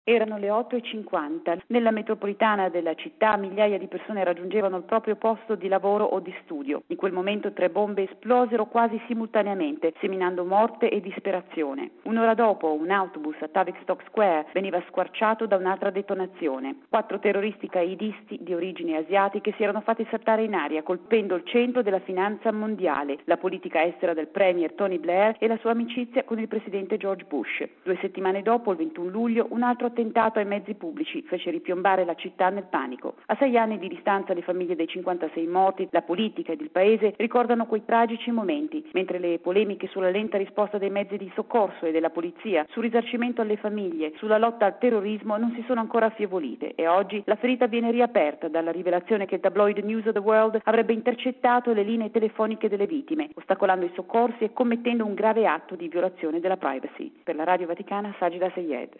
Erano le 8:50. Nella metropolitana della città migliaia di persone raggiungevano il proprio posto di lavoro o di studio. In quel momento 3 bombe esplosero quasi simultaneamente, seminando morte e disperazione. Un'ora dopo un autobus a Tavistock Square veniva squarciato da un'altra detonazione. 4 terroristi qaedisti di origini asiatiche si erano fatti saltare in aria, colpendo il centro della finanza mondiale, la politica estera del premier Tony Blair e la sua amicizia con il presidente George Bush. 2 settimane dopo, il 21 luglio, un altro attentato ai mezzi pubblici fece ripiombare la città nel panico. A 6 anni di distanza le famiglie dei 56 morti, la politica ed il paese ricordano quei tragici momenti, mentre le polemiche sulla lenta risposta dei mezzi di soccorso e della polizia, sul risarcimento alle famiglie, sulla lotta al terrorismo non si sono ancora affievolite e oggi la ferita viene riaperta dalla rivelazione che il tabloid News of the World avrebbe intercettato le linee telefoniche delle vittime, ostacolando i soccorsi e commettendo un grave atto di violazione della privacy. Per la Radio Vaticana, Sajida Sayed.